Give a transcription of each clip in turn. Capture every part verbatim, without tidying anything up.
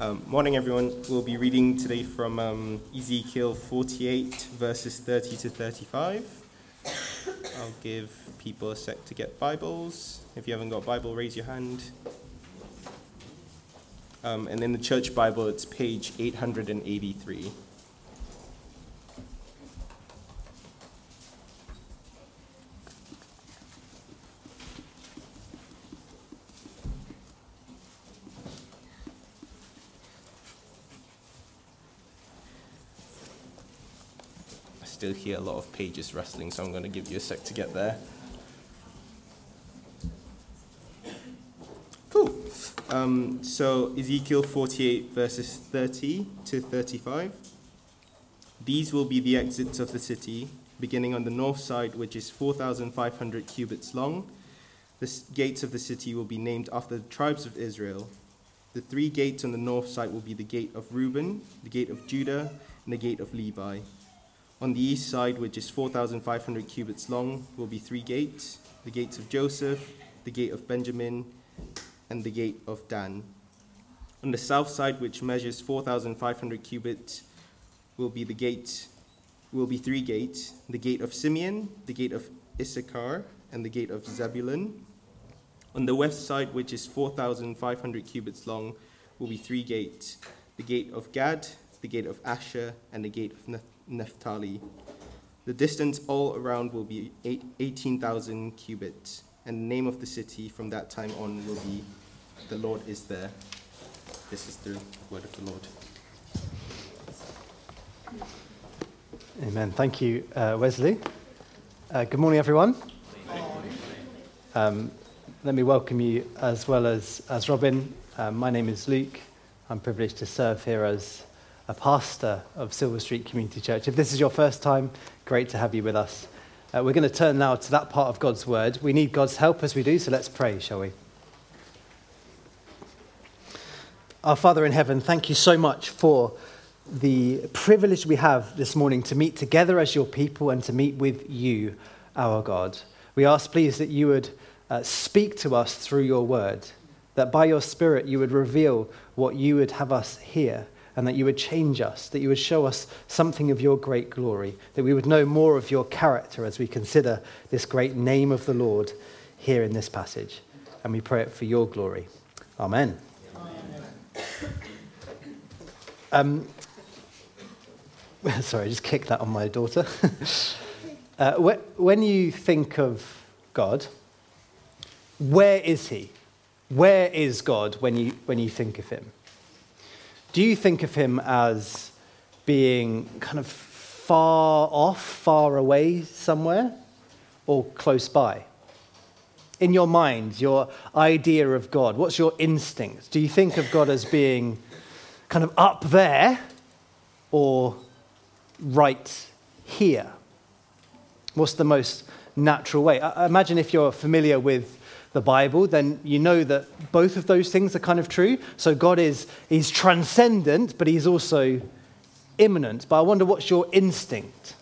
Um, morning, everyone. We'll be reading today from um, Ezekiel forty-eight, verses thirty to thirty-five. I'll give people a sec to get Bibles. If you haven't got a Bible, raise your hand. Um, and in the church Bible, it's page eight hundred eighty-three. Still hear a lot of pages rustling, so I'm going to give you a sec to get there. Cool. Um, so Ezekiel forty-eight, verses thirty to thirty-five. These will be the exits of the city, beginning on the north side, which is four thousand five hundred cubits long. The s- gates of the city will be named after the tribes of Israel. The three gates on the north side will be the gate of Reuben, the gate of Judah, and the gate of Levi. On the east side, which is four thousand five hundred cubits long, will be three gates, the gates of Joseph, the gate of Benjamin, and the gate of Dan. On the south side, which measures four thousand five hundred cubits, will be the gate, will be three gates, the gate of Simeon, the gate of Issachar, and the gate of Zebulun. On the west side, which is four thousand five hundred cubits long, will be three gates, the gate of Gad, the gate of Asher, and the gate of Naphtali. Naphtali. The distance all around will be eighteen thousand cubits, and the name of the city from that time on will be The Lord is There. This is the word of the Lord. Amen. Thank you, uh, Wesley. Uh, good morning, everyone. Um, let me welcome you as well as, as Robin. Uh, my name is Luke. I'm privileged to serve here as a pastor of Silver Street Community Church. If this is your first time, great to have you with us. Uh, we're going to turn now to that part of God's word. We need God's help as we do, so let's pray, shall we? Our Father in heaven, thank you so much for the privilege we have this morning to meet together as your people and to meet with you, our God. We ask, please, that you would uh, speak to us through your word, that by your Spirit you would reveal what you would have us hear, and that you would change us, that you would show us something of your great glory, that we would know more of your character as we consider this great name of the Lord here in this passage. And we pray it for your glory. Amen. Amen. Um, sorry, I just kicked that on my daughter. uh, when you think of God, where is he? Where is God when you when you think of him? Do you think of him as being kind of far off, far away somewhere, or close by? In your mind, your idea of God, what's your instinct? Do you think of God as being kind of up there or right here? What's the most natural way? I imagine if you're familiar with the Bible, then you know that both of those things are kind of true. So God is he's transcendent, but he's also immanent. But I wonder, what's your instinct?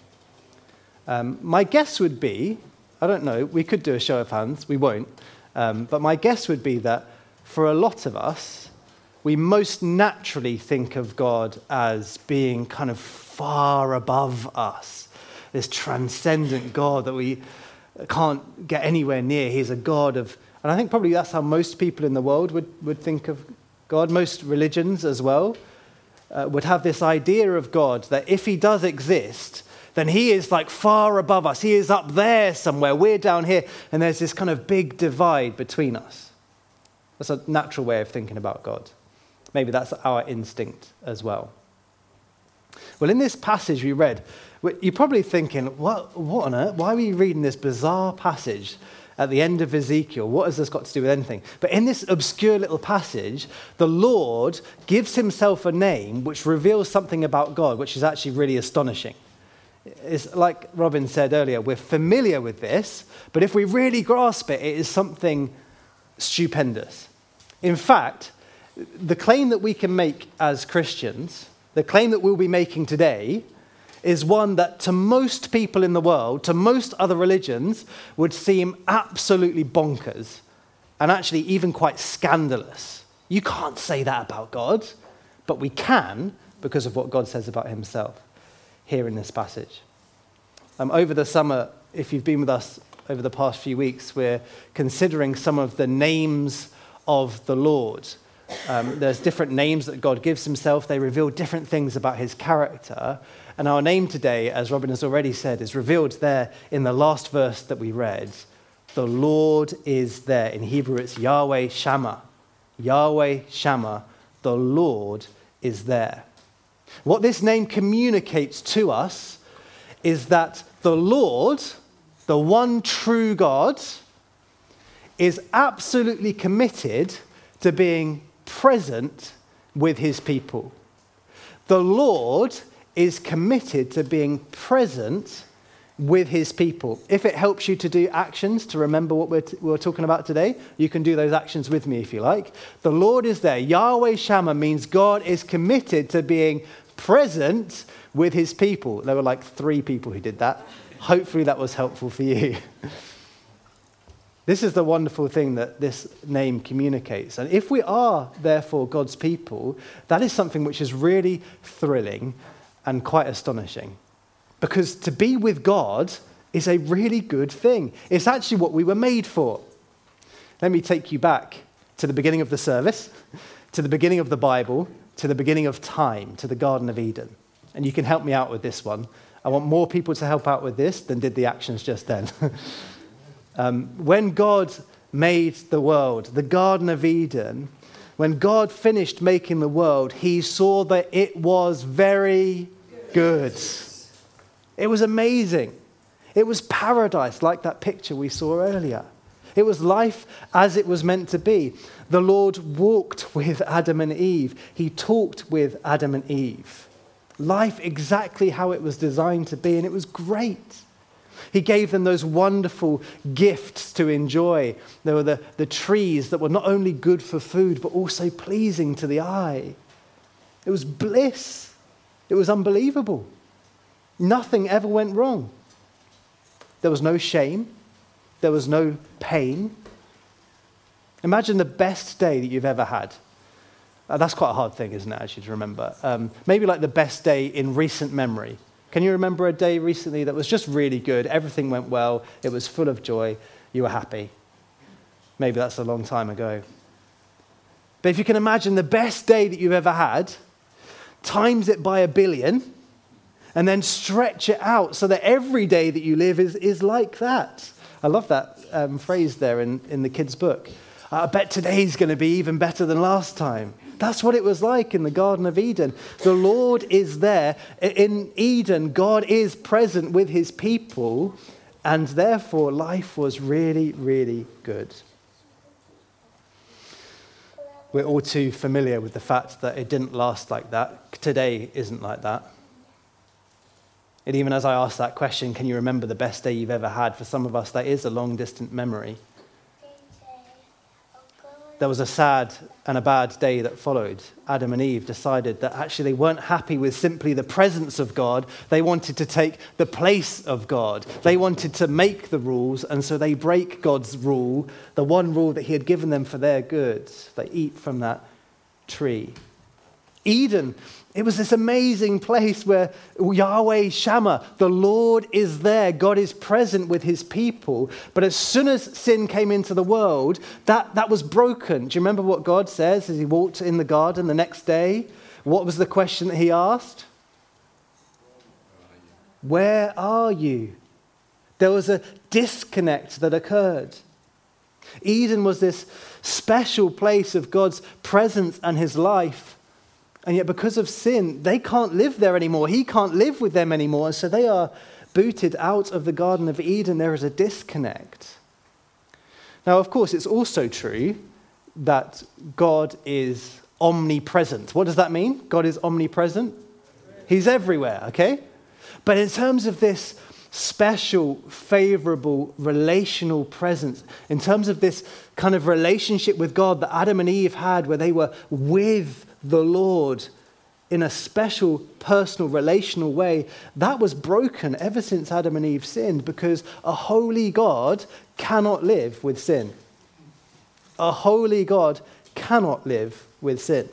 Um, my guess would be, I don't know, we could do a show of hands, we won't. Um, but my guess would be that for a lot of us, we most naturally think of God as being kind of far above us. This transcendent God that we can't get anywhere near. He's a God of, and I think probably that's how most people in the world would, would think of God. Most religions as well uh, would have this idea of God that if he does exist, then he is like far above us. He is up there somewhere. We're down here. And there's this kind of big divide between us. That's a natural way of thinking about God. Maybe that's our instinct as well. Well, in this passage we read, you're probably thinking, what, what on earth? Why are we reading this bizarre passage at the end of Ezekiel? What has this got to do with anything? But in this obscure little passage, the Lord gives himself a name which reveals something about God, which is actually really astonishing. It's like Robin said earlier, we're familiar with this, but if we really grasp it, it is something stupendous. In fact, the claim that we can make as Christians, the claim that we'll be making today, is one that to most people in the world, to most other religions, would seem absolutely bonkers and actually even quite scandalous. You can't say that about God, but we can because of what God says about himself here in this passage. Um, over the summer, if you've been with us over the past few weeks, we're considering some of the names of the Lord. Um, there's different names that God gives himself. They reveal different things about his character. And our name today, as Robin has already said, is revealed there in the last verse that we read. The Lord is there. In Hebrew, it's Yahweh Shammah. Yahweh Shammah, the Lord is there. What this name communicates to us is that the Lord, the one true God, is absolutely committed to being present with his people. The Lord is committed to being present with his people. If it helps you to do actions, to remember what we're, t- we're talking about today, you can do those actions with me if you like. The Lord is there. Yahweh Shammah means God is committed to being present with his people. There were like three people who did that. Hopefully that was helpful for you. This is the wonderful thing that this name communicates. And if we are, therefore, God's people, that is something which is really thrilling and quite astonishing. Because to be with God is a really good thing. It's actually what we were made for. Let me take you back to the beginning of the service, to the beginning of the Bible, to the beginning of time, to the Garden of Eden. And you can help me out with this one. I want more people to help out with this than did the actions just then. um, when God made the world, the Garden of Eden, when God finished making the world, he saw that it was very good. It was amazing. It was paradise, like that picture we saw earlier. It was life as it was meant to be. The Lord walked with Adam and Eve. He talked with Adam and Eve. Life exactly how it was designed to be, and it was great. He gave them those wonderful gifts to enjoy. There were the, the trees that were not only good for food, but also pleasing to the eye. It was bliss. It was unbelievable. Nothing ever went wrong. There was no shame. There was no pain. Imagine the best day that you've ever had. Uh, that's quite a hard thing, isn't it, actually, to remember? Um, maybe like the best day in recent memory. Can you remember a day recently that was just really good? Everything went well. It was full of joy. You were happy. Maybe that's a long time ago. But if you can imagine the best day that you've ever had, times it by a billion, and then stretch it out so that every day that you live is, is like that. I love that um, phrase there in, in the kids' book. I bet today's going to be even better than last time. That's what it was like in the Garden of Eden. The Lord is there. In Eden, God is present with his people, and therefore life was really, really good. We're all too familiar with the fact that it didn't last like that. Today isn't like that. And even as I ask that question, can you remember the best day you've ever had? For some of us, that is a long, distant memory. There was a sad and a bad day that followed. Adam and Eve decided that actually they weren't happy with simply the presence of God. They wanted to take the place of God. They wanted to make the rules, and so they break God's rule, the one rule that he had given them for their good. They eat from that tree. Eden, it was this amazing place where Yahweh Shammah, the Lord is there. God is present with his people. But as soon as sin came into the world, that, that was broken. Do you remember what God says as he walked in the garden the next day? What was the question that he asked? Where are you? There was a disconnect that occurred. Eden was this special place of God's presence and his life. And yet because of sin, they can't live there anymore. He can't live with them anymore. And so they are booted out of the Garden of Eden. There is a disconnect. Now, of course, it's also true that God is omnipresent. What does that mean? God is omnipresent? He's everywhere, okay? But in terms of this special, favorable, relational presence, in terms of this kind of relationship with God that Adam and Eve had where they were with the Lord in a special, personal, relational way, that was broken ever since Adam and Eve sinned, because a holy God cannot live with sin. A holy God cannot live with sin.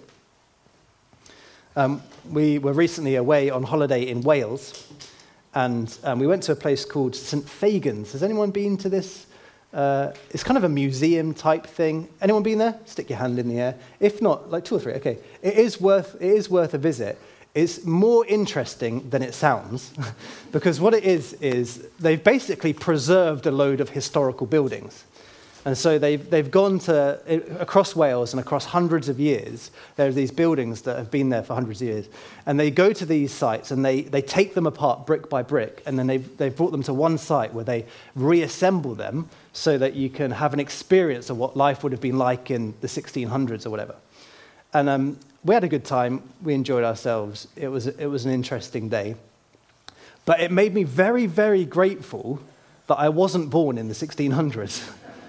Um, we were recently away on holiday in Wales, and um, we went to a place called Saint Fagans. Has anyone been to this? Uh, it's kind of a museum type thing. Anyone been there? Stick your hand in the air. If not, like two or three. Okay, it is worth it is worth a visit. It's more interesting than it sounds, because what it is is they've basically preserved a load of historical buildings. And so they've, they've gone to, across Wales and across hundreds of years, there are these buildings that have been there for hundreds of years. And they go to these sites and they, they take them apart brick by brick. And then they've, they've brought them to one site where they reassemble them so that you can have an experience of what life would have been like in the sixteen hundreds or whatever. And um, we had a good time. We enjoyed ourselves. It was, it was an interesting day. But it made me very, very grateful that I wasn't born in the sixteen hundreds.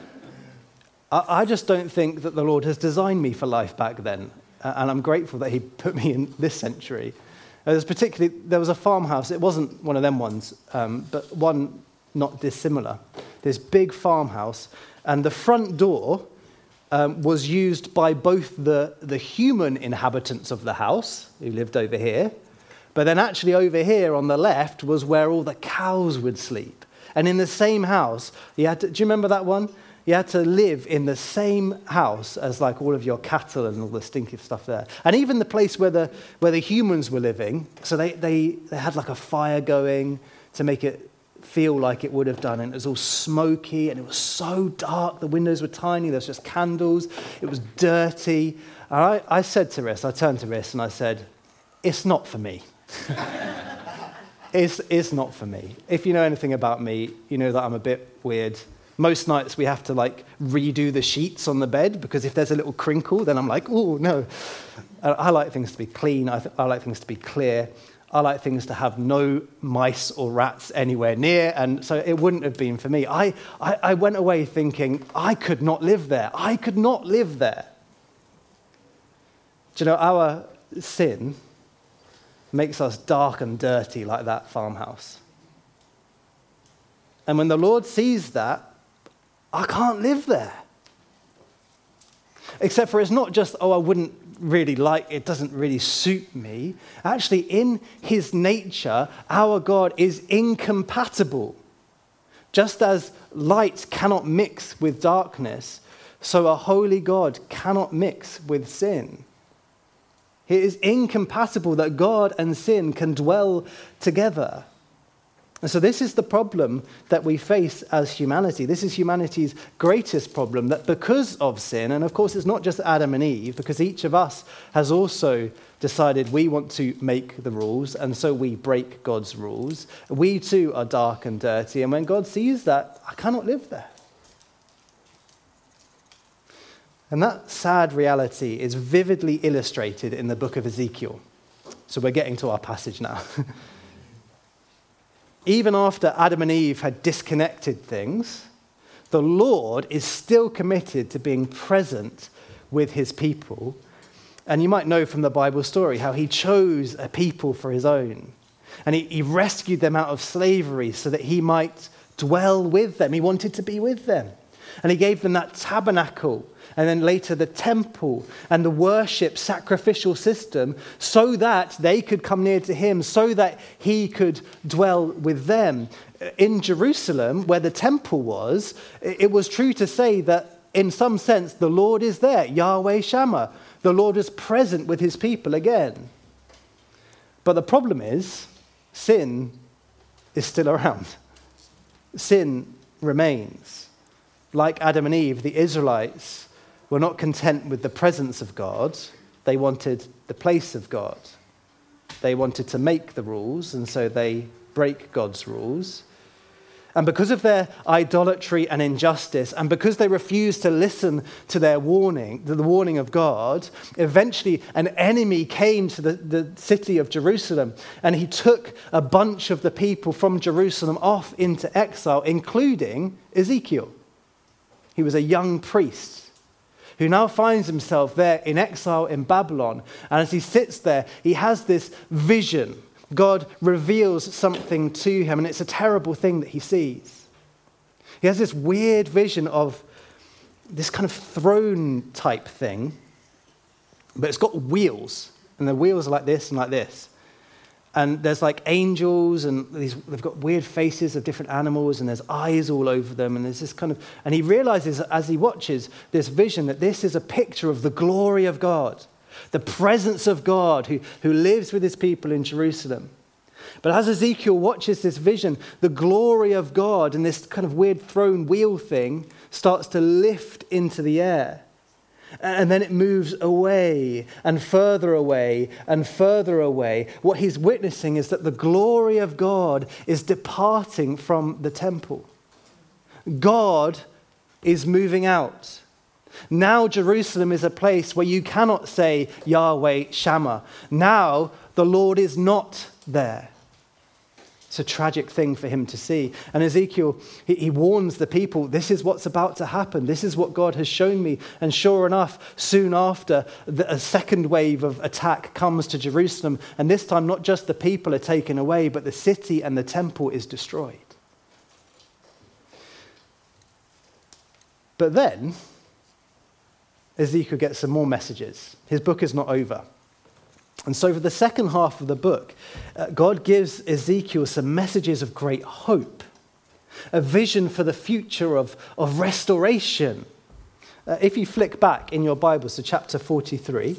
I just don't think that the Lord has designed me for life back then, and I'm grateful that he put me in this century. There was particularly, there was a farmhouse, it wasn't one of them ones, um, but one not dissimilar. This big farmhouse, and the front door um, was used by both the, the human inhabitants of the house, who lived over here, but then actually over here on the left was where all the cows would sleep. And in the same house, you had to, do you remember that one? You had to live in the same house as like all of your cattle and all the stinky stuff there. And even the place where the where the humans were living, so they, they, they had like a fire going to make it feel like it would have done. And it was all smoky and it was so dark. The windows were tiny. There was just candles. It was dirty. And I, I said to Riss, I turned to Riss and I said, it's not for me. it's, it's not for me. If you know anything about me, you know that I'm a bit weird. Most nights we have to like redo the sheets on the bed because if there's a little crinkle, then I'm like, oh, no. I like things to be clean. I, th- I like things to be clear. I like things to have no mice or rats anywhere near. And so it wouldn't have been for me. I, I, I went away thinking, I could not live there. I could not live there. Do you know, our sin makes us dark and dirty like that farmhouse. And when the Lord sees that, I can't live there. Except for it's not just, oh, I wouldn't really like, it doesn't really suit me. Actually, in his nature, our God is incompatible. Just as light cannot mix with darkness, so a holy God cannot mix with sin. It is incompatible that God and sin can dwell together. And so this is the problem that we face as humanity. This is humanity's greatest problem, that because of sin, and of course it's not just Adam and Eve, because each of us has also decided we want to make the rules, and so we break God's rules. We too are dark and dirty, and when God sees that, I cannot live there. And that sad reality is vividly illustrated in the book of Ezekiel. So we're getting to our passage now. Even after Adam and Eve had disconnected things, the Lord is still committed to being present with his people. And you might know from the Bible story how he chose a people for his own. And he, he rescued them out of slavery so that he might dwell with them. He wanted to be with them. And he gave them that tabernacle, and then later the temple and the worship sacrificial system so that they could come near to him, so that he could dwell with them. In Jerusalem, where the temple was, it was true to say that in some sense the Lord is there, Yahweh Shammah. The Lord is present with his people again. But the problem is, sin is still around. Sin remains. Like Adam and Eve, the Israelites were not content with the presence of God. They wanted the place of God. They wanted to make the rules, and so they break God's rules. And because of their idolatry and injustice, and because they refused to listen to their warning, to the warning of God, eventually an enemy came to the, the city of Jerusalem, and he took a bunch of the people from Jerusalem off into exile, including Ezekiel. He was a young priest who now finds himself there in exile in Babylon. And as he sits there, he has this vision. God reveals something to him, and it's a terrible thing that he sees. He has this weird vision of this kind of throne type thing but it's got wheels, and the wheels are like this and like this. And there's like angels, and these, they've got weird faces of different animals, and there's eyes all over them, and there's this kind of, and he realizes as he watches this vision that this is a picture of the glory of God, the presence of God who, who lives with his people in Jerusalem. But as Ezekiel watches this vision, the glory of God and this kind of weird throne wheel thing starts to lift into the air. And then it moves away and further away and further away. What he's witnessing is that the glory of God is departing from the temple. God is moving out. Now Jerusalem is a place where you cannot say Yahweh Shammah. Now the Lord is not there. It's a tragic thing for him to see. And Ezekiel, he, he warns the people, this is what's about to happen. This is what God has shown me. And sure enough, soon after, the, a second wave of attack comes to Jerusalem. And this time, not just the people are taken away, but the city and the temple is destroyed. But then, Ezekiel gets some more messages. His book is not over. And so for the second half of the book, uh, God gives Ezekiel some messages of great hope, a vision for the future of, of restoration. Uh, if you flick back in your Bibles to chapter forty-three,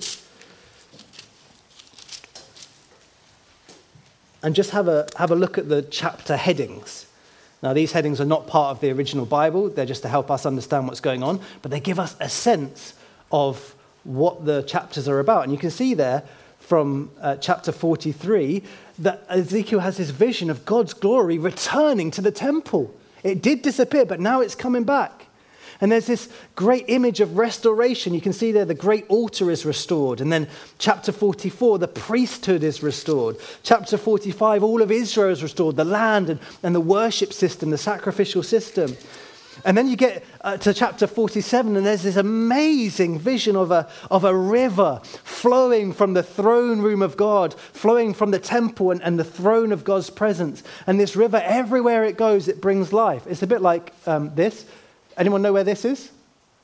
and just have a, have a look at the chapter headings. Now, these headings are not part of the original Bible. They're just to help us understand what's going on, but they give us a sense of what the chapters are about. And you can see there, from uh, chapter forty-three, that Ezekiel has this vision of God's glory returning to the temple. It did disappear, but now it's coming back. And there's this great image of restoration. You can see there the great altar is restored. And then chapter forty-four, the priesthood is restored. Chapter forty-five, all of Israel is restored, the land and, and the worship system, the sacrificial system. And then you get uh, to chapter forty-seven, and there's this amazing vision of a, of a river flowing from the throne room of God, flowing from the temple and, and the throne of God's presence. And this river, everywhere it goes, it brings life. It's a bit like um, this. Anyone know where this is?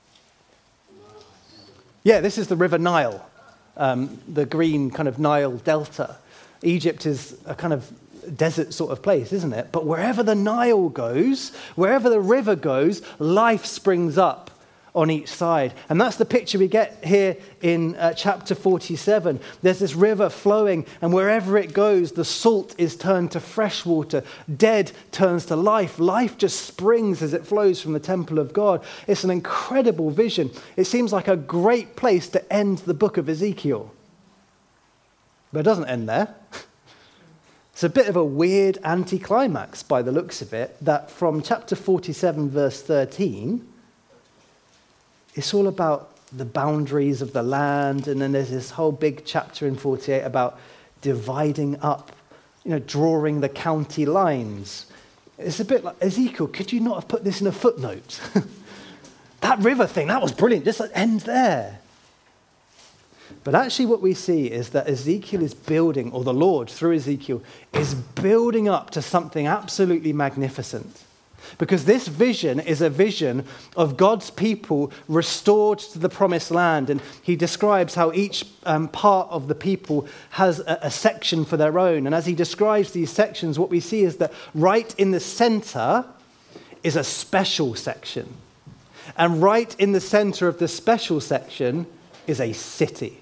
Yeah, this is the River Nile, um, the green kind of Nile Delta. Egypt is a kind of desert sort of place, isn't it? But wherever the Nile goes, wherever the river goes, life springs up on each side. And that's the picture we get here in uh, chapter forty-seven. There's this river flowing, and wherever it goes, the salt is turned to fresh water. Dead turns to life. Life just springs as it flows from the temple of God. It's an incredible vision. It seems like a great place to end the book of Ezekiel. But it doesn't end there. It's a bit of a weird anticlimax by the looks of it, that from chapter forty-seven, verse thirteen, it's all about the boundaries of the land, and then there's this whole big chapter in forty-eight about dividing up, you know, drawing the county lines. It's a bit like, Ezekiel, could you not have put this in a footnote? That river thing, that was brilliant, just end there. But actually what we see is that Ezekiel is building, or the Lord through Ezekiel, is building up to something absolutely magnificent. Because this vision is a vision of God's people restored to the promised land. And he describes how each um, part of the people has a, a section for their own. And as he describes these sections, what we see is that right in the center is a special section. And right in the center of the special section is a city.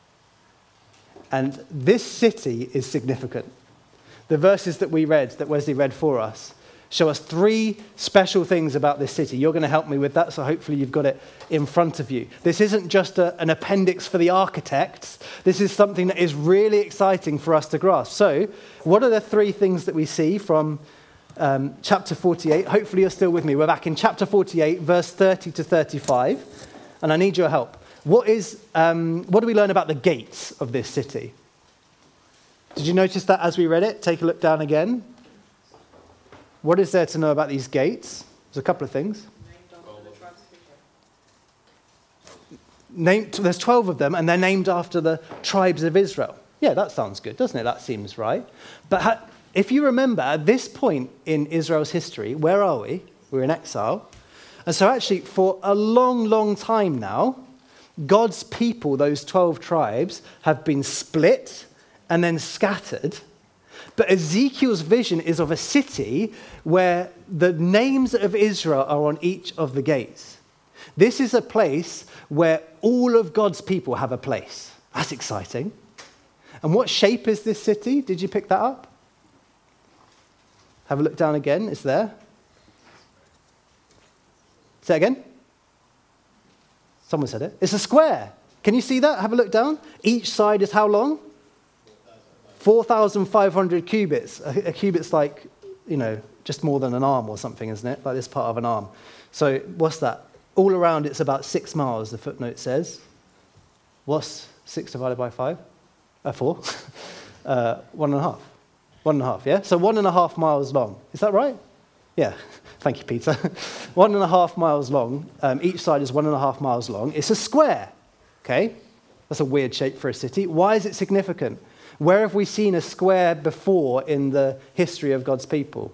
And this city is significant. The verses that we read, that Wesley read for us, show us three special things about this city. You're going to help me with that, so hopefully you've got it in front of you. This isn't just a, an appendix for the architects. This is something that is really exciting for us to grasp. So, what are the three things that we see from um, chapter forty-eight? Hopefully you're still with me. We're back in chapter forty-eight, verse thirty to thirty-five, and I need your help. What is, um, what do we learn about the gates of this city? Did you notice that as we read it? Take a look down again. What is there to know about these gates? There's a couple of things. Named, there's twelve of them, and they're named after the tribes of Israel. Yeah, that sounds good, doesn't it? That seems right. But ha- if you remember, at this point in Israel's history, where are we? We're in exile. And so actually, for a long, long time now, God's people, those twelve tribes, have been split and then scattered. But Ezekiel's vision is of a city where the names of Israel are on each of the gates. This is a place where all of God's people have a place. That's exciting. And what shape is this city? Did you pick that up? Have a look down again. It's there. Say it again. Someone said it. It's a square. Can you see that? Have a look down. Each side is how long? four thousand five hundred cubits. A, a cubit's like, you know, just more than an arm or something, isn't it? Like this part of an arm. So what's that? All around it's about six miles, the footnote says. What's six divided by five? Uh, four. uh, one and a half. One and a half, yeah? So one and a half miles long. Is that right? Yeah. Thank you, Peter. one and a half miles long. Um, each side is one and a half miles long. It's a square, okay? That's a weird shape for a city. Why is it significant? Where have we seen a square before in the history of God's people?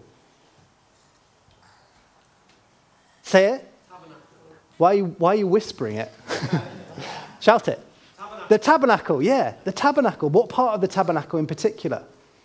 Say it. Tabernacle. Why are you, why are you whispering it? Shout it. Tabernacle. The tabernacle, yeah. The tabernacle. What part of the tabernacle in particular?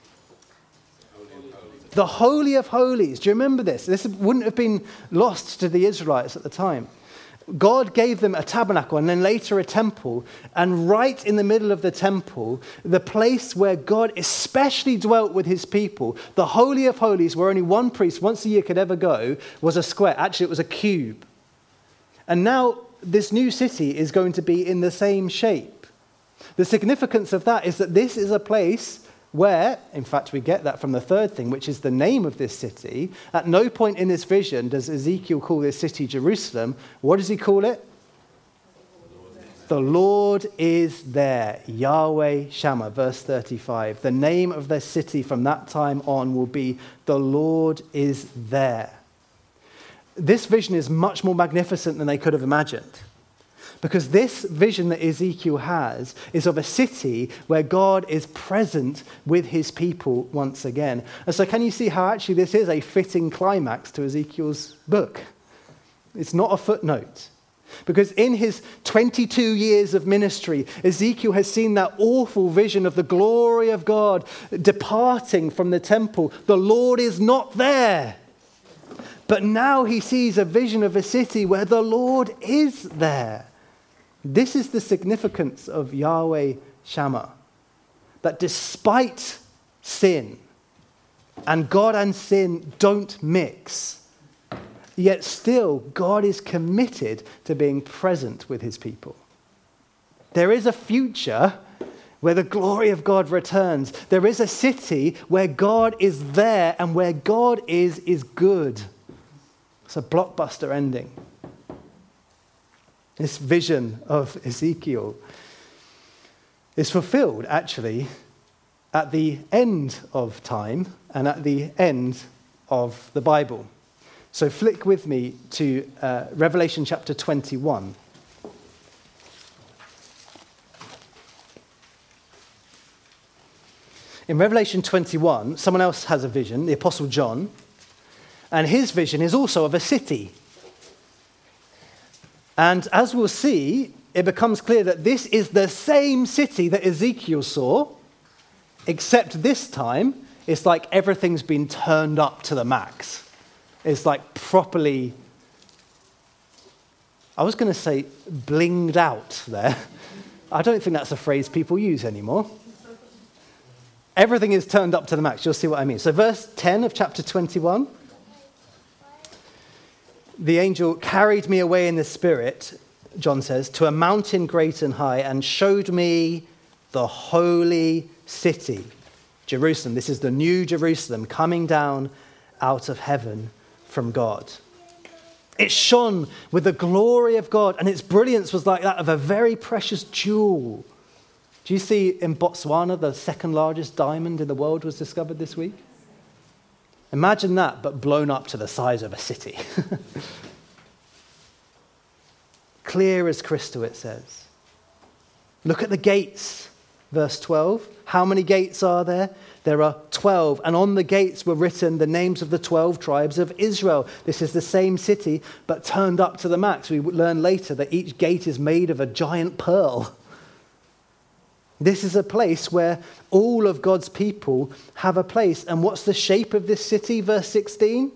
The Holy of Holies. Do you remember this? This wouldn't have been lost to the Israelites at the time. God gave them a tabernacle and then later a temple. And right in the middle of the temple, the place where God especially dwelt with his people, the Holy of Holies, where only one priest once a year could ever go, was a square. Actually, it was a cube. And now this new city is going to be in the same shape. The significance of that is that this is a place where, in fact, we get that from the third thing, which is the name of this city. At no point in this vision does Ezekiel call this city Jerusalem. What does he call it? The Lord is there. Yahweh Shammah, verse thirty-five. The name of the city from that time on will be the Lord is there. This vision is much more magnificent than they could have imagined. Because this vision that Ezekiel has is of a city where God is present with his people once again. And so can you see how actually this is a fitting climax to Ezekiel's book? It's not a footnote. Because in his twenty-two years of ministry, Ezekiel has seen that awful vision of the glory of God departing from the temple. The Lord is not there. But now he sees a vision of a city where the Lord is there. This is the significance of Yahweh Shammah, that despite sin, and God and sin don't mix, yet still God is committed to being present with his people. There is a future where the glory of God returns. There is a city where God is there, and where God is, is good. It's a blockbuster ending. This vision of Ezekiel is fulfilled, actually, at the end of time and at the end of the Bible. So flick with me to uh, Revelation chapter twenty-one. In Revelation twenty-one, someone else has a vision, the Apostle John, and his vision is also of a city. And as we'll see, it becomes clear that this is the same city that Ezekiel saw, except this time, it's like everything's been turned up to the max. It's like properly, I was going to say blinged out there. I don't think that's a phrase people use anymore. Everything is turned up to the max. You'll see what I mean. So verse ten of chapter twenty-one. The angel carried me away in the spirit, John says, to a mountain great and high, and showed me the holy city, Jerusalem. This is the new Jerusalem coming down out of heaven from God. It shone with the glory of God, and its brilliance was like that of a very precious jewel. Do you see in Botswana, the second largest diamond in the world was discovered this week? Imagine that, but blown up to the size of a city. Clear as crystal, it says. Look at the gates. verse twelve. How many gates are there? There are twelve. And on the gates were written the names of the twelve tribes of Israel. This is the same city, but turned up to the max. We learn later that each gate is made of a giant pearl. This is a place where all of God's people have a place. And what's the shape of this city? Verse sixteen.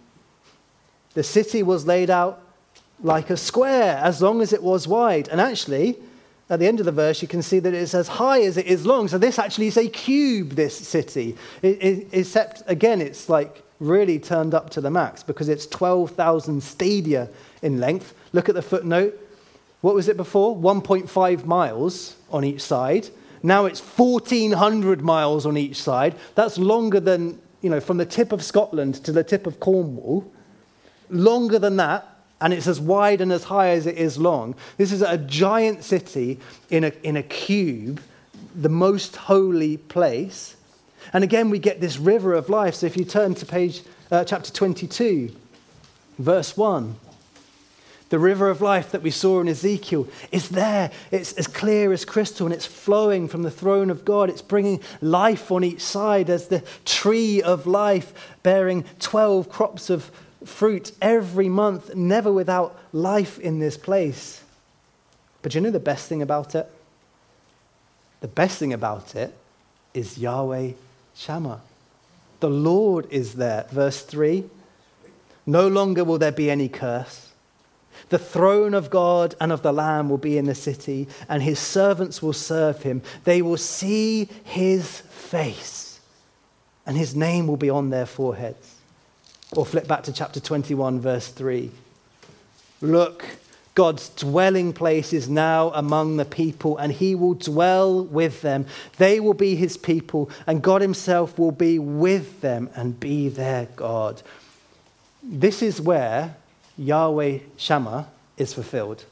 The city was laid out like a square, as long as it was wide. And actually, at the end of the verse, you can see that it's as high as it is long. So this actually is a cube, this city. It, it, except, again, it's like really turned up to the max because it's twelve thousand stadia in length. Look at the footnote. What was it before? one point five miles on each side. Now it's fourteen hundred miles on each side. That's longer than, you know, from the tip of Scotland to the tip of Cornwall. Longer than that. And it's as wide and as high as it is long. This is a giant city in a, in a cube, the most holy place. And again, we get this river of life. So if you turn to page, uh, chapter twenty-two, verse one. The river of life that we saw in Ezekiel is there. It's as clear as crystal and it's flowing from the throne of God. It's bringing life on each side as the tree of life bearing twelve crops of fruit every month, never without life in this place. But you know the best thing about it? The best thing about it is Yahweh Shammah. The Lord is there. Verse three. No longer will there be any curse. The throne of God and of the Lamb will be in the city, and his servants will serve him. They will see his face, and his name will be on their foreheads. Or flip back to chapter twenty-one, verse three. Look, God's dwelling place is now among the people, and he will dwell with them. They will be his people, and God himself will be with them and be their God. This is where Yahweh Shammah is fulfilled.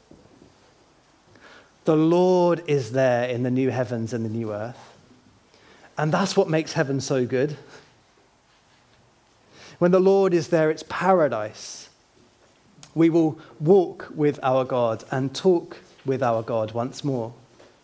The Lord is there in the new heavens and the new earth. And that's what makes heaven so good. When the Lord is there, it's paradise. We will walk with our God and talk with our God once more.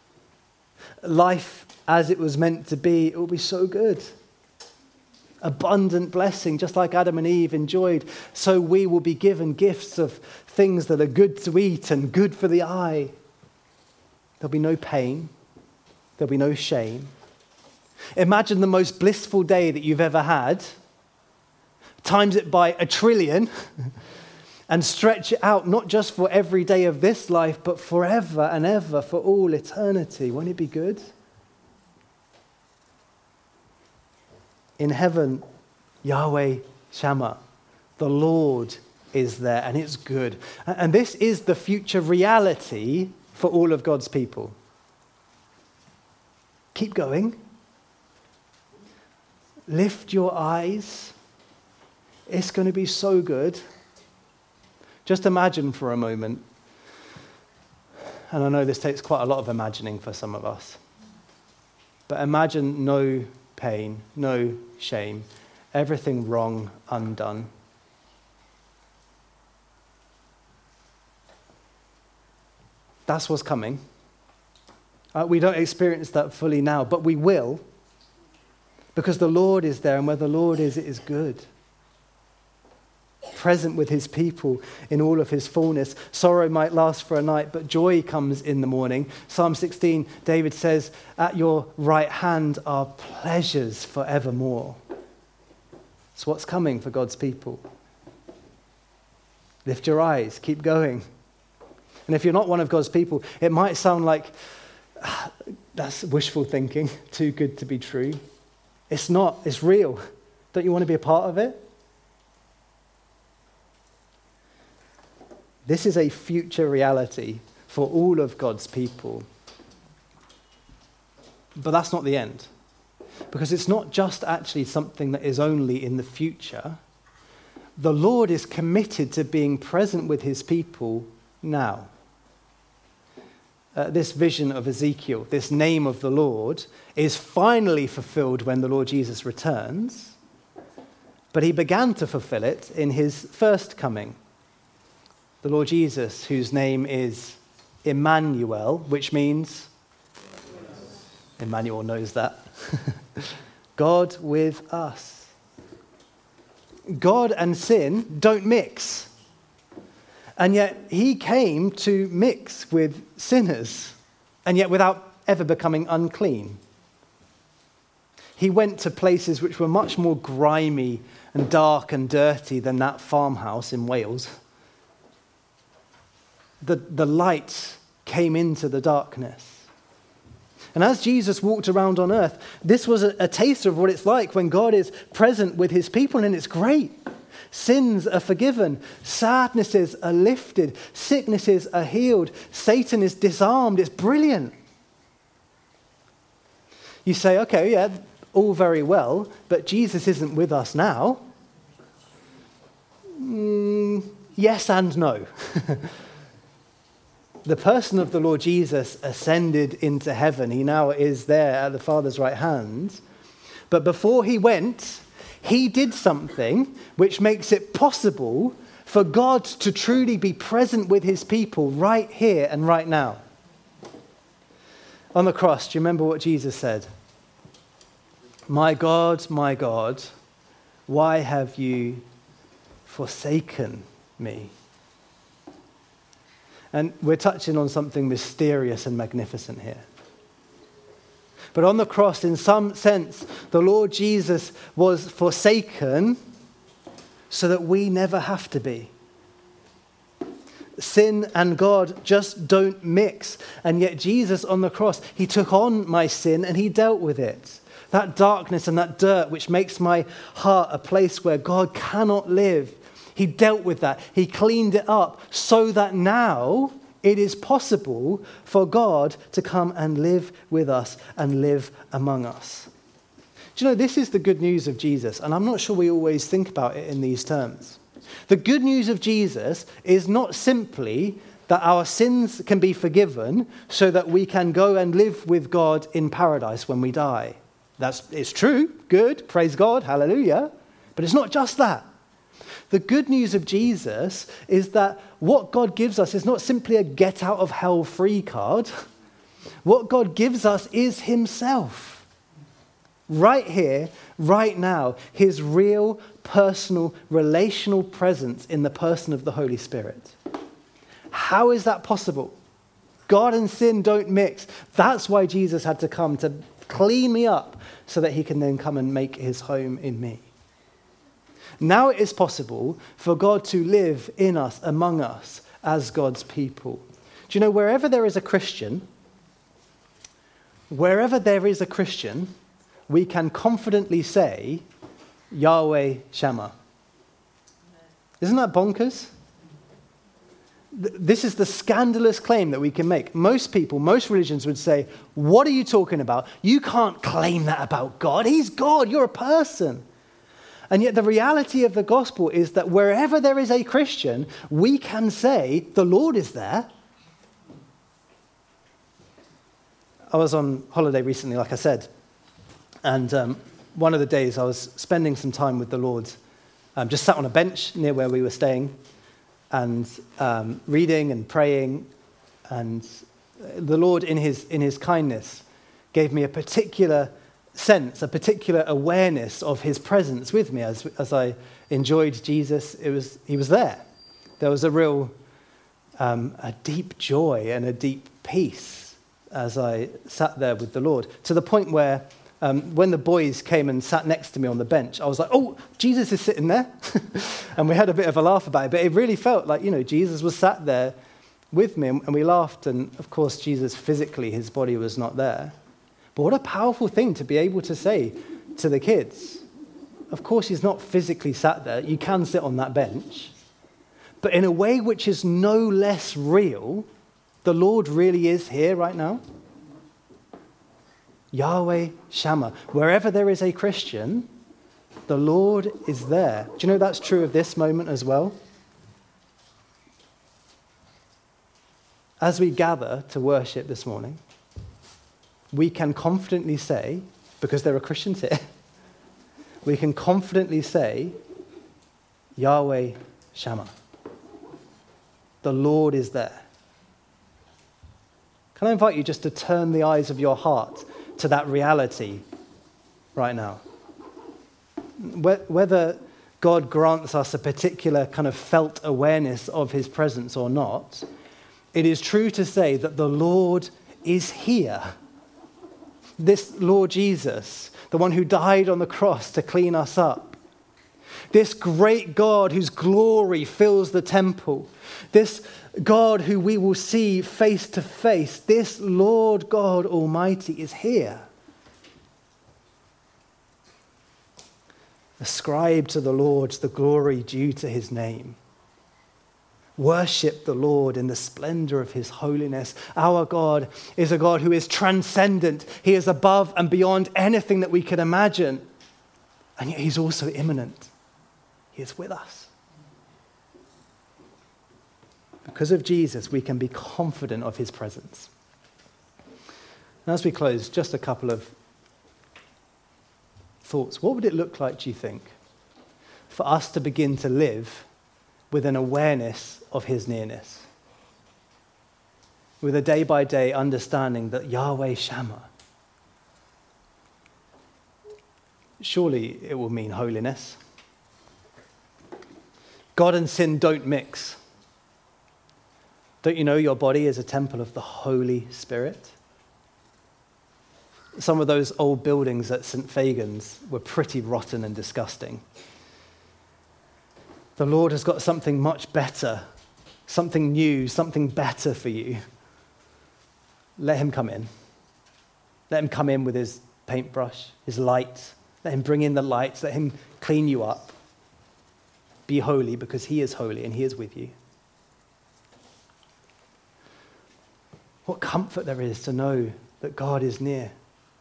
Life as it was meant to be, it will be so good. Abundant blessing, just like Adam and Eve enjoyed, so we will be given gifts of things that are good to eat and good for the eye. There'll be no pain. There'll be no shame. Imagine the most blissful day that you've ever had. Times it by a trillion and stretch it out, not just for every day of this life, but forever and ever, for all eternity. Won't it be good? In heaven, Yahweh Shammah, the Lord is there, and it's good. And this is the future reality for all of God's people. Keep going. Lift your eyes. It's going to be so good. Just imagine for a moment, and I know this takes quite a lot of imagining for some of us, but imagine no pain, no shame, everything wrong, undone. That's what's coming. Uh, we don't experience that fully now, but we will, because the Lord is there, and where the Lord is, it is good. Present with his people in all of his fullness. Sorrow might last for a night, but joy comes in the morning. Psalm sixteen, David says, at your right hand are pleasures forevermore. It's what's coming for God's people. Lift your eyes, keep going. And if you're not one of God's people, it might sound like, ah, that's wishful thinking, too good to be true. It's not, it's real. Don't you want to be a part of it? This is a future reality for all of God's people. But that's not the end. Because it's not just actually something that is only in the future. The Lord is committed to being present with his people now. Uh, this vision of Ezekiel, this name of the Lord, is finally fulfilled when the Lord Jesus returns. But he began to fulfill it in his first coming. The Lord Jesus, whose name is Emmanuel, which means Emmanuel knows that. God with us. God and sin don't mix. And yet he came to mix with sinners, and yet without ever becoming unclean. He went to places which were much more grimy and dark and dirty than that farmhouse in Wales. The, the light came into the darkness. And as Jesus walked around on earth, this was a, a taster of what it's like when God is present with his people, and it's great. Sins are forgiven, sadnesses are lifted, sicknesses are healed, Satan is disarmed. It's brilliant. You say, okay, yeah, all very well, but Jesus isn't with us now. Mm, yes and no. The person of the Lord Jesus ascended into heaven. He now is there at the Father's right hand. But before he went, he did something which makes it possible for God to truly be present with his people right here and right now. On the cross, do you remember what Jesus said? My God, my God, why have you forsaken me? And we're touching on something mysterious and magnificent here. But on the cross, in some sense, the Lord Jesus was forsaken so that we never have to be. Sin and God just don't mix. And yet Jesus on the cross, he took on my sin and he dealt with it. That darkness and that dirt which makes my heart a place where God cannot live. He dealt with that. He cleaned it up so that now it is possible for God to come and live with us and live among us. Do you know, this is the good news of Jesus, and I'm not sure we always think about it in these terms. The good news of Jesus is not simply that our sins can be forgiven so that we can go and live with God in paradise when we die. That's, it's true, good, praise God, hallelujah. But it's not just that. The good news of Jesus is that what God gives us is not simply a get out of hell free card. What God gives us is himself. Right here, right now, his real, personal, relational presence in the person of the Holy Spirit. How is that possible? God and sin don't mix. That's why Jesus had to come, to clean me up so that he can then come and make his home in me. Now it is possible for God to live in us, among us, as God's people. Do you know, wherever there is a Christian, wherever there is a Christian, we can confidently say, Yahweh Shammah. Isn't that bonkers? This is the scandalous claim that we can make. Most people, most religions would say, what are you talking about? You can't claim that about God. He's God. You're a person. And yet the reality of the gospel is that wherever there is a Christian, we can say, the Lord is there. I was on holiday recently, like I said, and um, one of the days I was spending some time with the Lord, um, just sat on a bench near where we were staying, and um, reading and praying, and the Lord in his, in his kindness gave me a particular sense, a particular awareness of his presence with me as, as I enjoyed Jesus. It was, he was there. There was a real, um, a deep joy and a deep peace as I sat there with the Lord, to the point where um, when the boys came and sat next to me on the bench, I was like, oh, Jesus is sitting there. And we had a bit of a laugh about it, but it really felt like, you know, Jesus was sat there with me, and we laughed, and of course, Jesus physically, his body was not there. But what a powerful thing to be able to say to the kids. Of course, he's not physically sat there. You can sit on that bench. But in a way which is no less real, the Lord really is here right now. Yahweh Shammah. Wherever there is a Christian, the Lord is there. Do you know that's true of this moment as well? As we gather to worship this morning, we can confidently say, because there are Christians here, we can confidently say, Yahweh Shammah. The Lord is there. Can I invite you just to turn the eyes of your heart to that reality right now. Whether God grants us a particular kind of felt awareness of his presence or not, it is true to say that the Lord is here. This Lord Jesus, the one who died on the cross to clean us up. This great God whose glory fills the temple. This God who we will see face to face. This Lord God Almighty is here. Ascribe to the Lord the glory due to his name. Worship the Lord in the splendor of his holiness. Our God is a God who is transcendent. He is above and beyond anything that we could imagine. And yet he's also immanent. He is with us. Because of Jesus, we can be confident of his presence. And as we close, just a couple of thoughts. What would it look like, do you think, for us to begin to live with an awareness of his nearness? With a day-by-day understanding that Yahweh Shammah. Surely it will mean holiness. God and sin don't mix. Don't you know your body is a temple of the Holy Spirit? Some of those old buildings at Saint Fagan's were pretty rotten and disgusting. The Lord has got something much better, something new, something better for you. Let him come in. Let him come in with his paintbrush, his light. Let him bring in the lights. Let him clean you up. Be holy because he is holy and he is with you. What comfort there is to know that God is near.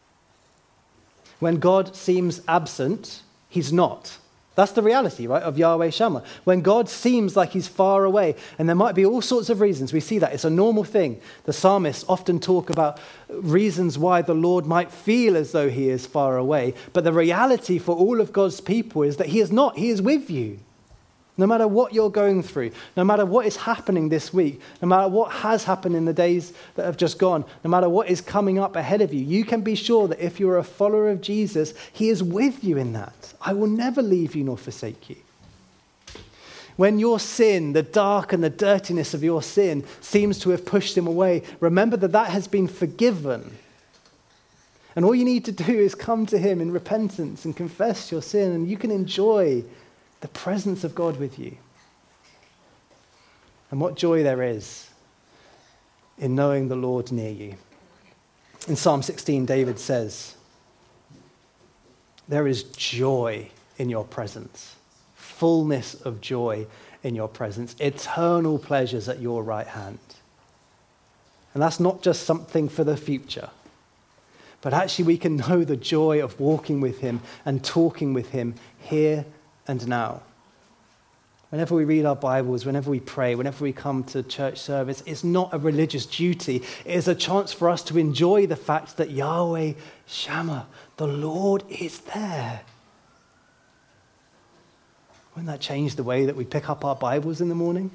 When God seems absent, he's not. That's the reality, right, of Yahweh Shammah. When God seems like he's far away, and there might be all sorts of reasons, we see that. It's a normal thing. The psalmists often talk about reasons why the Lord might feel as though he is far away. But the reality for all of God's people is that he is not. He is with you. No matter what you're going through, no matter what is happening this week, no matter what has happened in the days that have just gone, no matter what is coming up ahead of you, you can be sure that if you're a follower of Jesus, he is with you in that. I will never leave you nor forsake you. When your sin, the dark and the dirtiness of your sin, seems to have pushed him away, remember that that has been forgiven. And all you need to do is come to him in repentance and confess your sin, and you can enjoy the presence of God with you. And what joy there is in knowing the Lord near you. In Psalm sixteen, David says, there is joy in your presence, fullness of joy in your presence, eternal pleasures at your right hand. And that's not just something for the future, but actually we can know the joy of walking with him and talking with him here and now. Whenever we read our Bibles, whenever we pray, whenever we come to church service, it's not a religious duty. It is a chance for us to enjoy the fact that Yahweh Shammah, the Lord, is there. Wouldn't that change the way that we pick up our Bibles in the morning?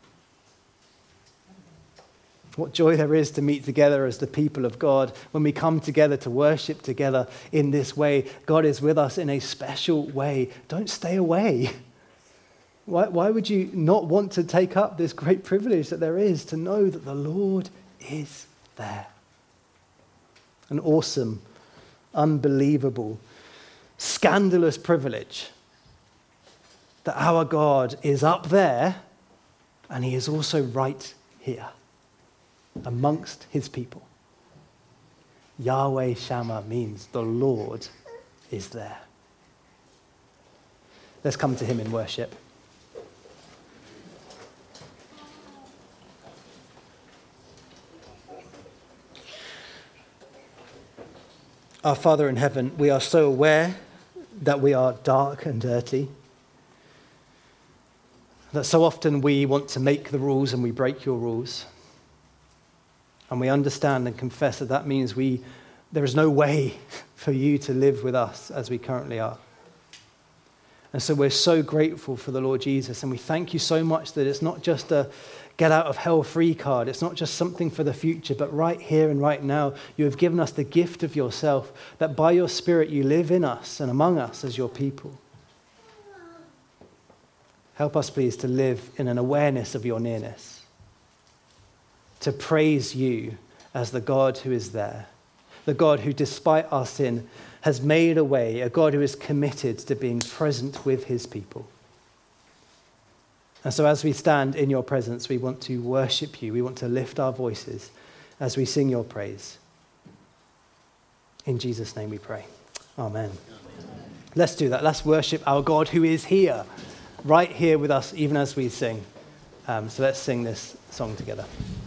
What joy there is to meet together as the people of God when we come together to worship together in this way. God is with us in a special way. Don't stay away. Why, why would you not want to take up this great privilege that there is to know that the Lord is there? An awesome, unbelievable, scandalous privilege that our God is up there and he is also right here amongst his people. Yahweh Shammah means the Lord is there. Let's come to him in worship. Our Father in heaven, we are so aware that we are dark and dirty, that so often we want to make the rules and we break your rules. And we understand and confess that that means we, there is no way for you to live with us as we currently are. And so we're so grateful for the Lord Jesus, and we thank you so much that it's not just a get out of hell free card. It's not just something for the future, but right here and right now, you have given us the gift of yourself, that by your Spirit you live in us and among us as your people. Help us, please, to live in an awareness of your nearness, to praise you as the God who is there, the God who, despite our sin, has made a way, a God who is committed to being present with his people. And so as we stand in your presence, we want to worship you. We want to lift our voices as we sing your praise. In Jesus' name we pray. Amen. Amen. Let's do that. Let's worship our God who is here, right here with us, even as we sing. Um, so let's sing this song together.